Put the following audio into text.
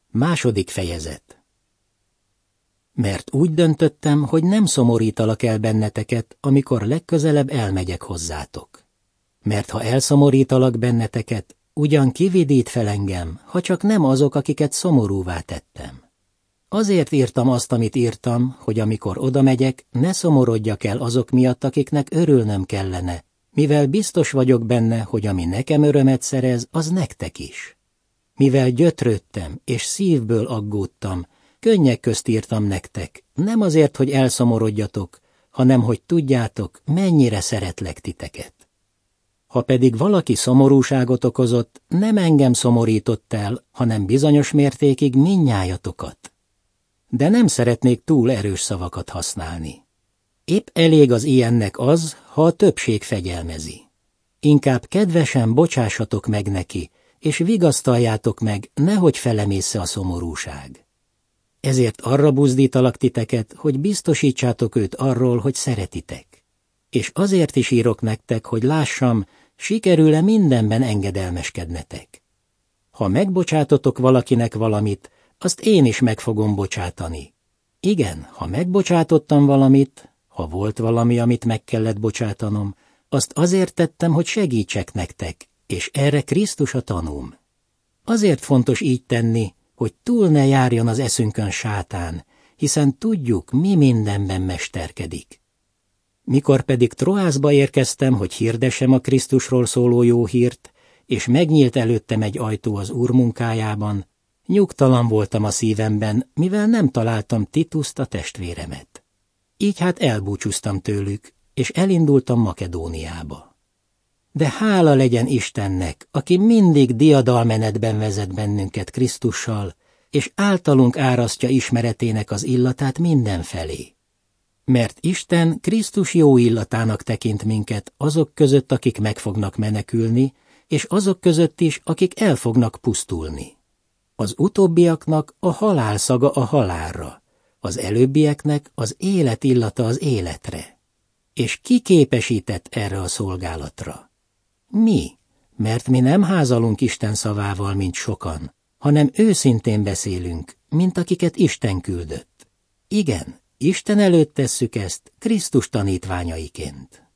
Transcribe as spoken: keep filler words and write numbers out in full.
Második fejezet. Mert úgy döntöttem, hogy nem szomorítalak el benneteket, amikor legközelebb elmegyek hozzátok. Mert ha elszomorítalak benneteket, ugyan kividít fel engem, ha csak nem azok, akiket szomorúvá tettem. Azért írtam azt, amit írtam, hogy amikor odamegyek, ne szomorodjak el azok miatt, akiknek örülnöm kellene, mivel biztos vagyok benne, hogy ami nekem örömet szerez, az nektek is. Mivel gyötrődtem, és szívből aggódtam, könnyek közt írtam nektek, nem azért, hogy elszomorodjatok, hanem hogy tudjátok, mennyire szeretlek titeket. Ha pedig valaki szomorúságot okozott, nem engem szomorított el, hanem bizonyos mértékig mindnyájatokat. De nem szeretnék túl erős szavakat használni. Épp elég az ilyennek az, ha a többség fegyelmezi. Inkább kedvesen bocsássatok meg neki, és vigasztaljátok meg, nehogy felemészze a szomorúság. Ezért arra buzdítalak titeket, hogy biztosítsátok őt arról, hogy szeretitek. És azért is írok nektek, hogy lássam, sikerül-e mindenben engedelmeskednetek. Ha megbocsátotok valakinek valamit, azt én is meg fogom bocsátani. Igen, ha megbocsátottam valamit, ha volt valami, amit meg kellett bocsátanom, azt azért tettem, hogy segítsek nektek, és erre Krisztus a tanúm. Azért fontos így tenni, hogy túl ne járjon az eszünkön sátán, hiszen tudjuk, mi mindenben mesterkedik. Mikor pedig Troászba érkeztem, hogy hirdessem a Krisztusról szóló jó hírt, és megnyílt előttem egy ajtó az Úr munkájában, nyugtalan voltam a szívemben, mivel nem találtam Tituszt, a testvéremet. Így hát elbúcsúztam tőlük, és elindultam Makedóniába. De hála legyen Istennek, aki mindig diadalmenetben vezet bennünket Krisztussal, és általunk árasztja ismeretének az illatát mindenfelé. Mert Isten Krisztus jó illatának tekint minket azok között, akik meg fognak menekülni, és azok között is, akik el fognak pusztulni. Az utóbbiaknak a halál szaga a halálra, az előbbieknek az élet illata az életre. És ki képesített erre a szolgálatra? Mi, mert mi nem házalunk Isten szavával, mint sokan, hanem őszintén beszélünk, mint akiket Isten küldött. Igen, Isten előtt tesszük ezt Krisztus tanítványaiként.